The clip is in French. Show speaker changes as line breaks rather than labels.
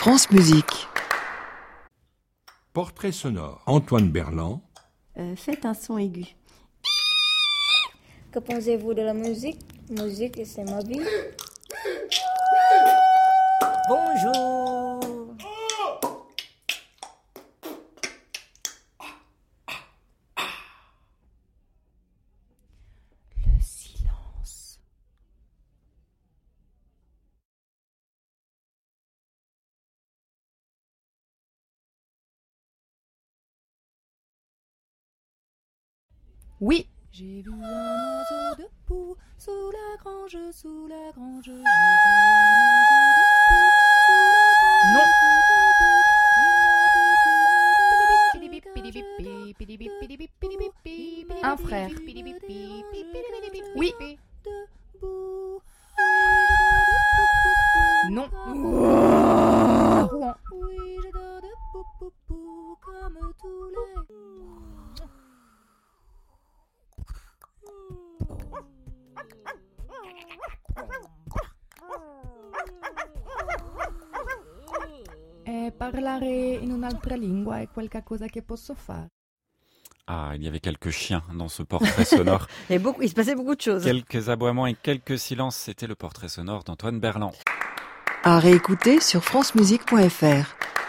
France Musique.
Portrait sonore. Antoine Berland.
Faites un son aigu.
Que pensez-vous de la musique? Musique, c'est ma vie.
Bonjour.
Le silence. Oui.
J'ai vu un oiseau debout sous la grange, sous la grange. J'ai vu un oiseau debout sous la grange.
Un frère. Oui. Non. Rouen.
Oui, j'adore de pou comme tous les.
E parlare in un'altra lingua è qualcosa che posso fare.
Ah, il y avait quelques chiens dans ce portrait sonore.
Il se passait beaucoup de choses.
Quelques aboiements et quelques silences, c'était le portrait sonore d'Antoine Berland.
À réécouter sur francemusique.fr.